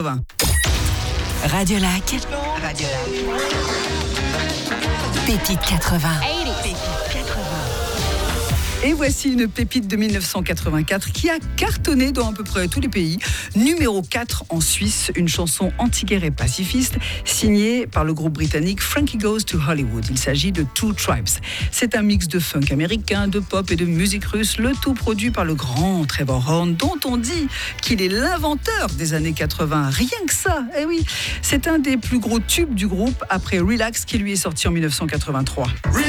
Radio Lac. Pépite 80. Et voici une pépite de 1984 qui a cartonné dans à peu près tous les pays. Numéro 4 en Suisse, une chanson anti-guerre et pacifiste signée par le groupe britannique Frankie Goes to Hollywood. Il s'agit de Two Tribes. C'est un mix de funk américain, de pop et de musique russe, le tout produit par le grand Trevor Horn, dont on dit qu'il est l'inventeur des années 80. Rien que ça, eh oui. C'est un des plus gros tubes du groupe après Relax qui lui est sorti en 1983.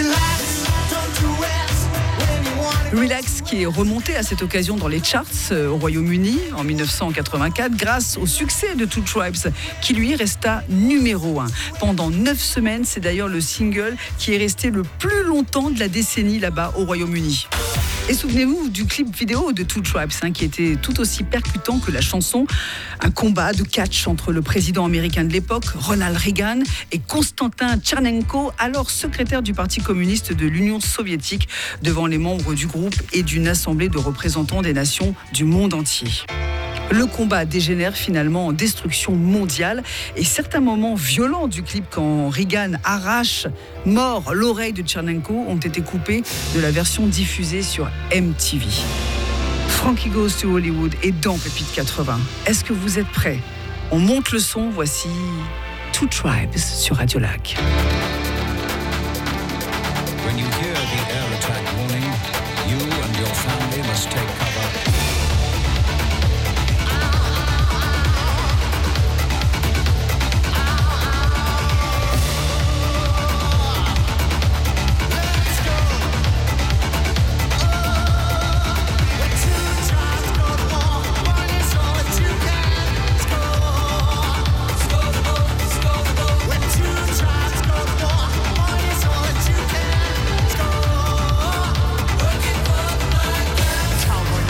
Relax qui est remonté à cette occasion dans les charts au Royaume-Uni en 1984 grâce au succès de Two Tribes qui lui resta numéro 1. Pendant 9 semaines, c'est d'ailleurs le single qui est resté le plus longtemps de la décennie là-bas au Royaume-Uni. Et souvenez-vous du clip vidéo de Two Tribes qui était tout aussi percutant que la chanson. Un combat de catch entre le président américain de l'époque, Ronald Reagan, et Konstantin Tchernenko, alors secrétaire du Parti communiste de l'Union soviétique, devant les membres du groupe et d'une assemblée de représentants des nations du monde entier. Le combat dégénère finalement en destruction mondiale et certains moments violents du clip quand Reagan arrache mort l'oreille de Tchernenko ont été coupés de la version diffusée sur MTV. Frankie Goes to Hollywood est dans Pépite 80. Est-ce que vous êtes prêts ? On monte le son, voici Two Tribes sur Radio Lac. When you hear the air attack warning, you and your family must take cover. Cowboy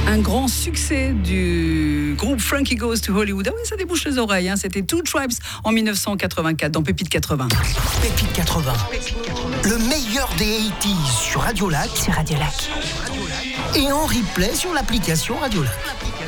Un grand succès du groupe Frankie Goes to Hollywood. Ah oui, ça débouche les oreilles. Hein. C'était Two Tribes en 1984 dans Pépite 80. Pépite 80. Le meilleur des 80s sur Radio Lac. Sur Radio Lac. Et en replay sur l'application Radio Lac.